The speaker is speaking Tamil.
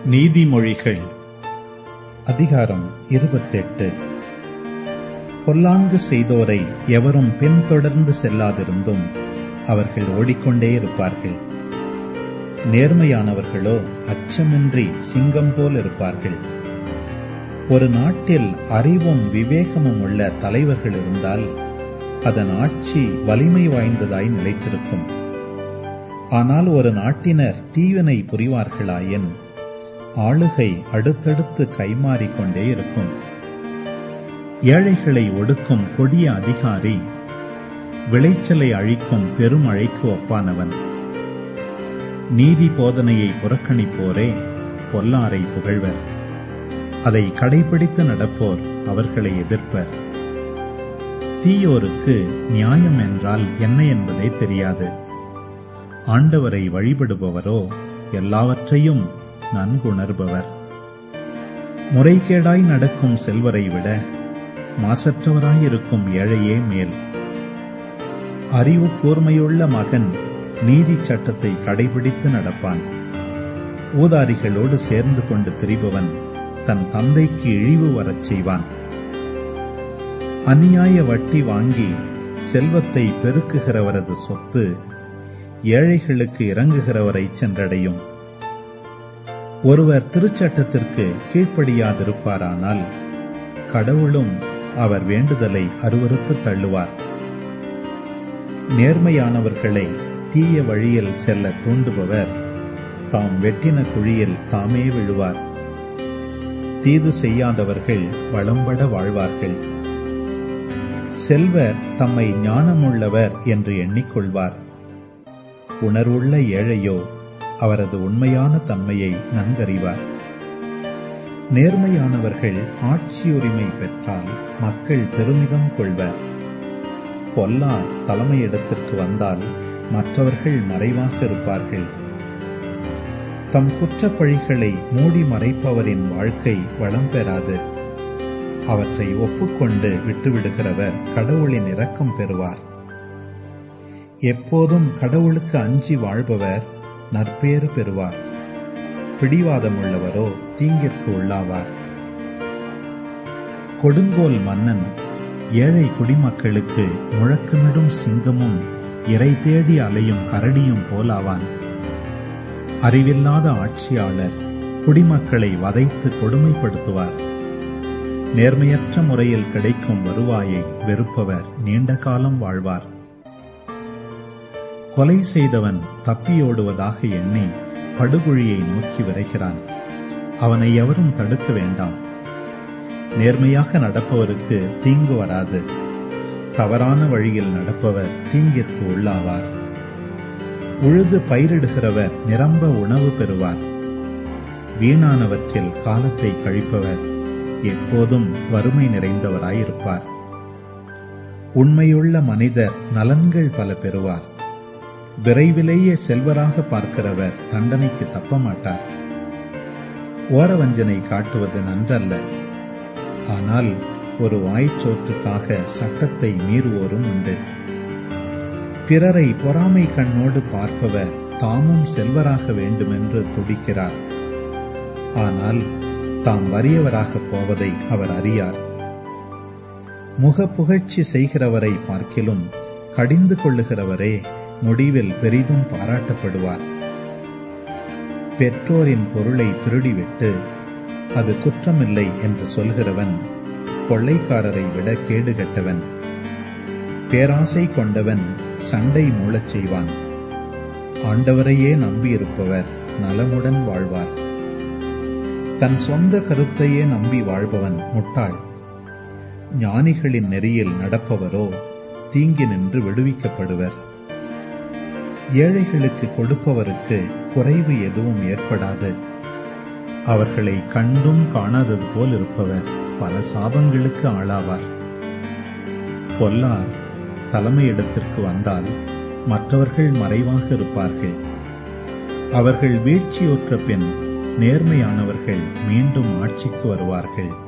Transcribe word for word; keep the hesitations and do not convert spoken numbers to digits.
நீதிமொழிகள் அதிகாரம் இருபத்தெட்டு. பொல்லாங்கு செய்தோரை எவரும் பின்தொடர்ந்து செல்லாதிருந்தும் அவர்கள் ஓடிக்கொண்டே இருப்பார்கள். நேர்மையானவர்களோ அச்சமின்றி சிங்கம் போல் இருப்பார்கள். ஒரு நாட்டில் அறிவும் விவேகமும் உள்ள தலைவர்கள் இருந்தால் அதன் ஆட்சி வலிமை வாய்ந்ததாய் நிலைத்திருக்கும். ஆனால் ஒரு நாட்டினர் தீவினை புரிவார்களாயின் ஆளுகை அடுத்தடுத்து கைமாறிக்கொண்டே இருக்கும். ஏழைகளை ஒடுக்கும் கொடிய அதிகாரி விளைச்சலை அழிக்கும் பெருமழைக்கு ஒப்பானவன். நீதி போதனையை புறக்கணிப்போரே பொல்லாரை புகழ்வர். அதை கடைபிடித்து நடப்போர் அவர்களை எதிர்ப்பர். தீயோருக்கு நியாயம் என்றால் என்ன என்பதே தெரியாது. ஆண்டவரை வழிபடுபவரோ எல்லாவற்றையும் நன்குணர்பவர். முறைகேடாய் நடக்கும் செல்வரை விட மாசற்றவராயிருக்கும் ஏழையே மேல். அறிவு கூர்மையுள்ள மகன் நீதி சட்டத்தை கடைபிடித்து நடப்பான். ஊதாரிகளோடு சேர்ந்து கொண்டு திரிபவன் தன் தந்தைக்கு இழிவு வரச் செய்வான். அநியாய வட்டி வாங்கி செல்வத்தை பெருக்குகிறவரது சொத்து ஏழைகளுக்கு இறங்குகிறவரை சென்றடையும். ஒருவர் திருச்சட்டத்திற்கு கீழ்ப்படியாதிருப்பாரானால் கடவுளும் அவர் வேண்டுதலை அருவருத்து தள்ளுவார். நேர்மையானவர்களை தீய வழியில் செல்ல தூண்டுபவர் தாம் வெட்டின குழியில் தாமே விழுவார். தீது செய்யாதவர்கள் வளம்பட வாழ்வார்கள். செல்வர் தம்மை ஞானமுள்ளவர் என்று எண்ணிக்கொள்வார். உணர்வுள்ள ஏழையோ அவரது உண்மையான தன்மையை நன்கறிவார். நேர்மையானவர்கள் ஆட்சியுரிமை பெற்றால் மக்கள் பெருமிதம் கொள்வர். பொல்லார் தலைமையிடத்திற்கு வந்தால் மற்றவர்கள் மறைவாக இருப்பார்கள். தம் குற்றப்பழிகளை மூடி மறைப்பவரின் வாழ்க்கை வளம் பெறாது. அவற்றை ஒப்புக்கொண்டு விட்டுவிடுகிறவர் கடவுளின் இரக்கம் பெறுவார். எப்போதும் கடவுளுக்கு அஞ்சி வாழ்பவர் நற்பேறு பெறுவார். பிடிவாதமுள்ளவரோ தீங்கிற்கு உள்ளாவார். கொடுங்கோல் மன்னன் ஏழை குடிமக்களுக்கு முழக்கமிடும் சிங்கமும் இறை தேடி அலையும் கரடியும் போலாவான். அறிவில்லாத ஆட்சியாளர் குடிமக்களை வதைத்து கொடுமைப்படுத்துவார். நேர்மையற்ற முறையில் கிடைக்கும் வருவாயை வெறுப்பவர் நீண்ட காலம் வாழ்வார். கொலை செய்தவன் தப்பியோடுவதாக எண்ணி படுகுழியை நோக்கி விரைகிறான். அவனை எவரும் தடுக்க வேண்டாம். நேர்மையாக நடப்பவருக்கு தீங்கு வராது. தவறான வழியில் நடப்பவர் தீங்கிற்கு உள்ளாவார். உழுது பயிரிடுகிறவர் நிரம்ப உணவு பெறுவார். வீணானவற்றில் காலத்தை கழிப்பவர் எப்போதும் வறுமை நிறைந்தவராயிருப்பார். உண்மையுள்ள மனிதர் நலன்கள் பல பெறுவார். விரைவிலேயே செல்வராக பார்க்கிறவர் தண்டனைக்கு தப்ப மாட்டார். ஓரவஞ்சனை காட்டுவது நன்றல்ல. ஆனால் ஒரு வாய்ச்சோற்றுக்காக சட்டத்தை மீறுவோரும் உண்டு. பிறரை பொறாமை கண்ணோடு பார்ப்பவர் தாமும் செல்வராக வேண்டுமென்று துடிக்கிறார். ஆனால் தாம் வறியவராக போவதை அவர் அறியார். முக புகழ்ச்சி செய்கிறவரை பார்க்கிலும் கடிந்து கொள்ளுகிறவரே முடிவில் பெரிதும் பாராட்டப்படுவார். பெற்றோரின் பொருளை திருடிவிட்டு அது குற்றமில்லை என்று சொல்கிறவன் கொள்ளைக்காரரை விட கேடுகட்டவன். பேராசை கொண்டவன் சண்டை மூளச் செய்வான். ஆண்டவரையே நம்பியிருப்பவர் நலமுடன் வாழ்வார். தன் சொந்த கருத்தையே நம்பி வாழ்பவன் முட்டாள். ஞானிகளின் நெறியில் நடப்பவரோ தீங்கி நின்று விடுவிக்கப்படுவர். ஏழைகளுக்கு கொடுப்பவருக்கு குறைவு எதுவும் ஏற்படாது. அவர்களை கண்டும் காணாதது போல் இருப்பவர் பல சாபங்களுக்கு ஆளாவார். பொல்லார் தலைமையிடத்திற்கு வந்தால் மற்றவர்கள் மறைவாக இருப்பார்கள். அவர்கள் வீழ்ச்சியுற்ற பின் நேர்மையானவர்கள் மீண்டும் ஆட்சிக்கு வருவார்கள்.